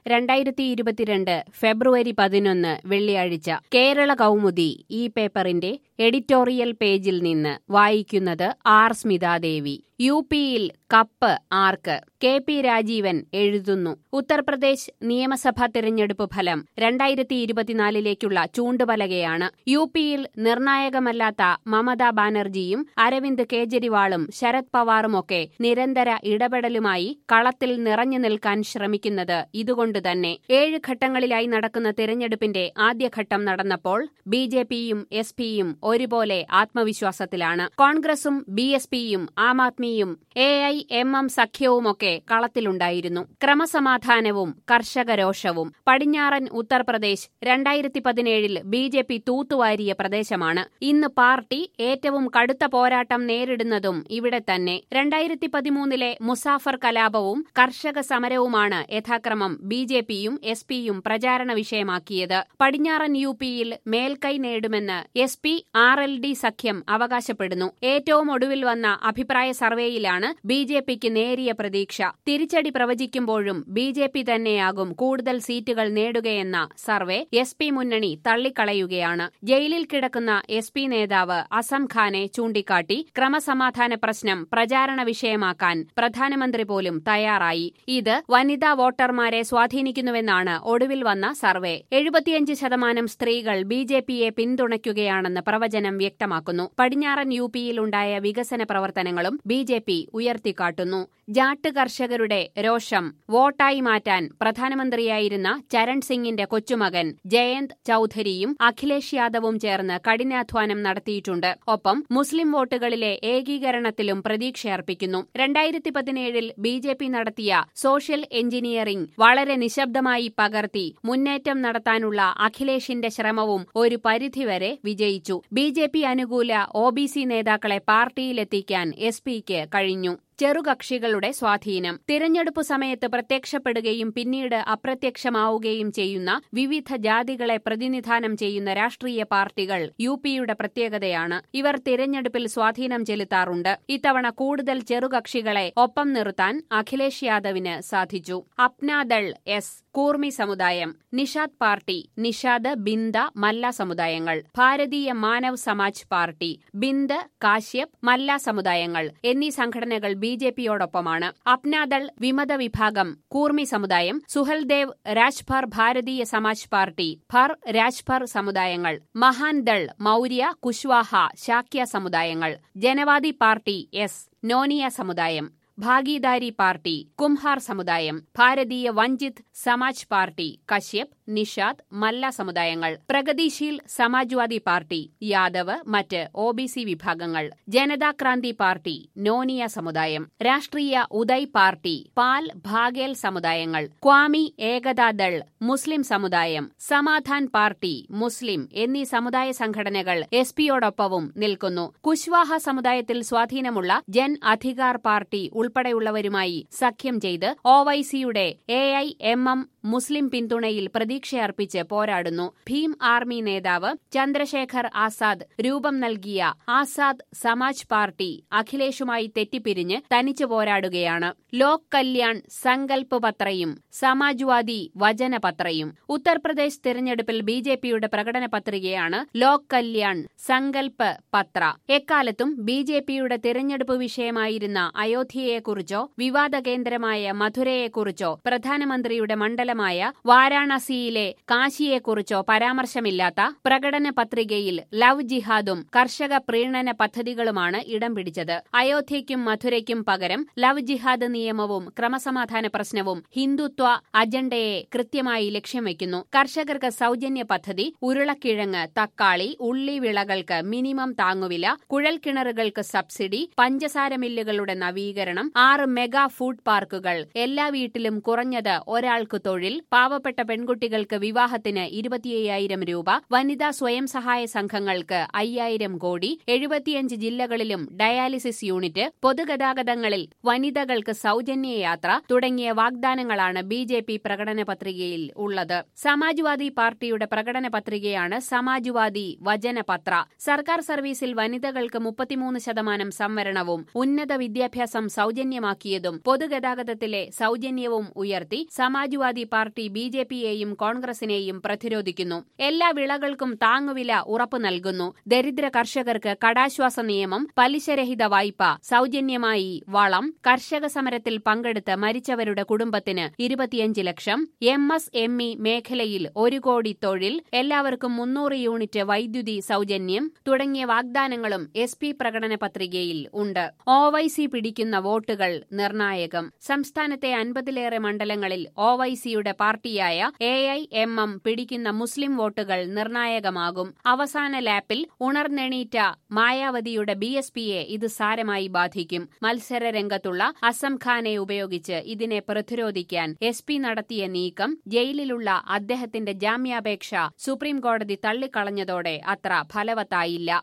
2022 ഫെബ്രുവരി 11 വെള്ളിയാഴ്ച കേരള കൗമുദി ഈ പേപ്പറിന്റെ എഡിറ്റോറിയൽ പേജിൽ നിന്ന് വായിക്കുന്നത് ആർ സ്മിതാദേവി. യു.പിയിൽ കപ്പ് ആർക്ക്? കെ പി രാജീവൻ എഴുതുന്നു. ഉത്തർപ്രദേശ് നിയമസഭാ തിരഞ്ഞെടുപ്പ് ഫലം 2024ലേക്കുള്ള ചൂണ്ടുപലകയാണ്. യു.പിയിൽ നിർണായകമല്ലാത്ത മമതാ ബാനർജിയും അരവിന്ദ് കേജ്രിവാളും ശരത് പവാറുമൊക്കെ നിരന്തര ഇടപെടലുമായി കളത്തിൽ നിറഞ്ഞു നിൽക്കാൻ ശ്രമിക്കുന്നത് ഇതുകൊണ്ട് തന്നെ. 7 ഘട്ടങ്ങളിലായി നടക്കുന്ന തിരഞ്ഞെടുപ്പിന്റെ ആദ്യഘട്ടം നടന്നപ്പോൾ ബി.ജെ.പിയും എസ്.പിയും ഒരുപോലെ ആത്മവിശ്വാസത്തിലാണ്. കോൺഗ്രസും ബി.എസ്.പിയും ആം ആദ്മിയും എ.ഐ.എം.എം സഖ്യവുമൊക്കെ കളത്തിലുണ്ടായിരുന്നു. ക്രമസമാധാനവും കർഷകരോഷവും. പടിഞ്ഞാറൻ ഉത്തർപ്രദേശ് 2017 ബി.ജെ.പി തൂത്തുവാരിയ പ്രദേശമാണ്. ഇന്ന് പാർട്ടി ഏറ്റവും കടുത്ത പോരാട്ടം നേരിടുന്നതും ഇവിടെ തന്നെ. 2013 മുസാഫർ കലാപവും കർഷക സമരവുമാണ് യഥാക്രമം ബി.ജെ.പിയും എസ്.പിയും പ്രചാരണ വിഷയമാക്കിയത്. പടിഞ്ഞാറൻ യു.പിയിൽ മേൽക്കൈ നേടുമെന്ന് എസ്.പി ആർ.എൽ.ഡി സഖ്യം അവകാശപ്പെടുന്നു. ഏറ്റവും ഒടുവിൽ വന്ന അഭിപ്രായ സർവേയിലാണ് ബി.ജെ.പിക്ക് നേരിയ പ്രതീക്ഷ. തിരിച്ചടി പ്രവചിക്കുമ്പോഴും ബി.ജെ.പി തന്നെയാകും കൂടുതൽ സീറ്റുകൾ നേടുകയെന്ന സർവേ എസ്.പി മുന്നണി തള്ളിക്കളയുകയാണ്. ജയിലിൽ കിടക്കുന്ന എസ്.പി നേതാവ് അസം ഖാനെ ചൂണ്ടിക്കാട്ടി ക്രമസമാധാന പ്രശ്നം പ്രചാരണ വിഷയമാക്കാൻ പ്രധാനമന്ത്രി പോലും തയ്യാറായി. ഇത് വനിതാ വോട്ടർമാരെ സ്വാധീനിക്കുന്നുവെന്നാണ് ഒടുവിൽ വന്ന സർവേ. 75% സ്ത്രീകൾ ബി.ജെ.പിയെ പിന്തുണയ്ക്കുകയാണെന്ന് പ്രവചനം വ്യക്തമാക്കുന്നു. പടിഞ്ഞാറൻ യു.പിയിലുണ്ടായ വികസന പ്രവർത്തനങ്ങളും ബി.ജെ.പി ഉയർത്തിക്കാട്ടുന്നു. ജാട്ട് കർഷകരുടെ രോഷം വോട്ടായി മാറ്റാൻ പ്രധാനമന്ത്രിയായിരുന്ന ചരൺ സിംഗിന്റെ കൊച്ചുമകൻ ജയന്ത് ചൌധരിയും അഖിലേഷ് യാദവും ചേർന്ന് കഠിനാധ്വാനം നടത്തിയിട്ടുണ്ട്. ഒപ്പം മുസ്ലിം വോട്ടുകളിലെ ഏകീകരണത്തിലും പ്രതീക്ഷയർപ്പിക്കുന്നു. 2017 ബി.ജെ.പി നടത്തിയ സോഷ്യൽ എഞ്ചിനീയറിംഗ് വളരെ നിശബ്ദമായി പകർത്തി മുന്നേറ്റം നടത്താനുള്ള അഖിലേഷിന്റെ ശ്രമവും ഒരു പരിധിവരെ വിജയിച്ചു. ബി.ജെ.പി അനുകൂല ഒ.ബി.സി നേതാക്കളെ പാർട്ടിയിലെത്തിക്കാൻ എസ്.പിക്ക് കഴിഞ്ഞു. ചെറുകക്ഷികളുടെ സ്വാധീനം. തിരഞ്ഞെടുപ്പു സമയത്ത് പ്രത്യക്ഷപ്പെടുകയും പിന്നീട് അപ്രത്യക്ഷമാവുകയും ചെയ്യുന്ന വിവിധ ജാതികളെ പ്രതിനിധാനം ചെയ്യുന്ന രാഷ്ട്രീയ പാർട്ടികൾ യു.പിയുടെ പ്രത്യേകതയാണ്. ഇവർ തിരഞ്ഞെടുപ്പിൽ സ്വാധീനം ചെലുത്താറുണ്ട്. ഇത്തവണ കൂടുതൽ ചെറുകക്ഷികളെ ഒപ്പം നിർത്താൻ അഖിലേഷ് യാദവിന് സാധിച്ചു. അപ്നാദൾ എസ് കൂർമി സമുദായം, നിഷാദ് പാർട്ടി, നിഷാദ്, ബിന്ദ, മല്ല സമുദായങ്ങൾ, ഭാരതീയ മാനവ് സമാജ് പാർട്ടി, ബിന്ദ്, കാശ്യപ്, മല്ല സമുദായങ്ങൾ എന്നീ സംഘടനകൾ ബി.ജെ.പിയോടൊപ്പമാണ്. അപ്നാദൾ വിമത വിഭാഗം കൂർമി സമുദായം, സുഹൽദേവ് രാജ്ഭർ ഭാരതീയ സമാജ് പാർട്ടി, ഭർ രാജ്ഭർ സമുദായങ്ങൾ, മഹാൻദൾ മൌര്യ കുശ്വാഹ ശാക്യ സമുദായങ്ങൾ, ജനവാദി പാർട്ടി എസ് നോനിയ സമുദായം, ഭാഗീദാരി പാർട്ടി കുംഹാർ സമുദായം, ഭാരതീയ വഞ്ചിത് സമാജ് പാർട്ടി കശ്യപ്, നിഷാദ്, മല്ല സമുദായങ്ങൾ, പ്രഗതിശീൽ സമാജ്വാദി പാർട്ടി യാദവ്, മറ്റ് ഒ.ബി.സി വിഭാഗങ്ങൾ, ജനതാക്രാന്തി പാർട്ടി നോനിയ സമുദായം, രാഷ്ട്രീയ ഉദയ് പാർട്ടി പാൽ ഭാഗേൽ സമുദായങ്ങൾ, ക്വാമി ഏകതാദൾ മുസ്ലിം സമുദായം, സമാധാൻ പാർട്ടി മുസ്ലിം എന്നീ സമുദായ സംഘടനകൾ എസ്.പിയോടൊപ്പവും നിൽക്കുന്നു. കുശ്വാഹ സമുദായത്തിൽ സ്വാധീനമുള്ള ജൻ അധികാർ പാർട്ടി ഉൾപ്പെടെയുള്ളവരുമായി സഖ്യം ചെയ്ത് ഒവൈസിയുടെ എ.ഐ.എം.എം മുസ്ലിം പിന്തുണയിൽ പ്രതീക്ഷയർപ്പിച്ച് പോരാടുന്നു. ഭീം ആർമി നേതാവ് ചന്ദ്രശേഖർ ആസാദ് രൂപം നൽകിയ ആസാദ് സമാജ് പാർട്ടി അഖിലേഷുമായി തെറ്റിപ്പിരിഞ്ഞ് തനിച്ചു പോരാടുകയാണ്. ലോക് കല്യാൺ സങ്കൽപ് പത്രയും സമാജ്വാദി വചന പത്രയും. ഉത്തർപ്രദേശ് തിരഞ്ഞെടുപ്പിൽ ബി.ജെ.പിയുടെ പ്രകടന പത്രികയാണ് ലോക് കല്യാൺ സങ്കൽപ് പത്ര. എക്കാലത്തും ബി.ജെ.പിയുടെ തിരഞ്ഞെടുപ്പ് വിഷയമായിരുന്ന അയോധ്യയെക്കുറിച്ചോ വിവാദ കേന്ദ്രമായ മധുരയെക്കുറിച്ചോ പ്രധാനമന്ത്രിയുടെ മണ്ഡലമായ വാരാണസിയിലെ കാശിയെക്കുറിച്ചോ പരാമർശമില്ലാത്ത പ്രകടന പത്രികയിൽ ലവ് ജിഹാദും കർഷക പ്രീണന പദ്ധതികളുമാണ് ഇടം പിടിച്ചത്. അയോധ്യയ്ക്കും മധുരയ്ക്കും പകരം ലവ് ജിഹാദ് നിയമവും ക്രമസമാധാന പ്രശ്നവും ഹിന്ദുത്വ അജണ്ടയെ കൃത്യമായി ലക്ഷ്യം വയ്ക്കുന്നു. കർഷകർക്ക് സൗജന്യ പദ്ധതി, ഉരുളക്കിഴങ്ങ്, തക്കാളി, ഉള്ളി വിളകൾക്ക് മിനിമം താങ്ങുവില, കുഴൽക്കിണറുകൾക്ക് സബ്സിഡി, പഞ്ചസാര മില്ലുകളുടെ നവീകരണം, 6 മെഗാ ഫുഡ് പാർക്കുകൾ, എല്ലാ വീട്ടിലും കുറഞ്ഞത് ഒരാൾക്ക് തൊഴിൽ, പാവപ്പെട്ട പെൺകുട്ടികൾക്ക് വിവാഹത്തിന് 25,000 രൂപ, വനിതാ സ്വയം സഹായ സംഘങ്ങൾക്ക് 5,000 കോടി, 75 ജില്ലകളിലും ഡയാലിസിസ് യൂണിറ്റ്, പൊതുഗതാഗതങ്ങളിൽ വനിതകൾക്ക് സൗജന്യ യാത്ര തുടങ്ങിയ വാഗ്ദാനങ്ങളാണ് ബി.ജെ.പി പ്രകടന പത്രികയിൽ ഉള്ളത്. സമാജ്വാദി പാർട്ടിയുടെ പ്രകടന പത്രികയാണ് സമാജ്വാദി വചന പത്ര. സർക്കാർ സർവീസിൽ വനിതകൾക്ക് 33% സംവരണവും ഉന്നത വിദ്യാഭ്യാസം സൗജന്യമാക്കിയതും പൊതുഗതാഗതത്തിലെ സൗജന്യവും ഉയർത്തി സമാജ്വാദി പാർട്ടി ബിജെപിയെയും കോൺഗ്രസിനെയും പ്രതിരോധിക്കുന്നു. എല്ലാ വിളകൾക്കും താങ്ങുവില ഉറപ്പു നൽകുന്നു. ദരിദ്ര കർഷകർക്ക് കടാശ്വാസ നിയമം, പലിശരഹിത വായ്പ, സൗജന്യമായി വളം, കർഷക സമരത്തിൽ പങ്കെടുത്ത് മരിച്ചവരുടെ കുടുംബത്തിന് 25 ലക്ഷം, MSME മേഖലയിൽ 1 കോടി തൊഴിൽ, എല്ലാവർക്കും 300 യൂണിറ്റ് വൈദ്യുതി സൗജന്യം തുടങ്ങിയ വാഗ്ദാനങ്ങളും SP പ്രകടന പത്രികയിൽ ഉണ്ട്. OYC പിടിക്കുന്ന വോട്ടുകൾ നിർണായകം. സംസ്ഥാനത്തെ 50-ലേറെ മണ്ഡലങ്ങളിൽ OYCയുടെ പാർട്ടിയായ AIMM പിടിക്കുന്ന മുസ്ലിം വോട്ടുകൾ നിർണായകമാകും. അവസാന ലാപ്പിൽ ഉണർന്നെണീറ്റ മായാവതിയുടെ BSPയെ ഇത് സാരമായി ബാധിക്കും. മത്സര രംഗത്തുള്ള അസം ഖാനെ ഉപയോഗിച്ച് ഇതിനെ പ്രതിരോധിക്കാൻ SP നടത്തിയ നീക്കം ജയിലിലുള്ള അദ്ദേഹത്തിന്റെ ജാമ്യാപേക്ഷ സുപ്രീംകോടതി തള്ളിക്കളഞ്ഞതോടെ അത്ര ഫലവത്തായില്ല.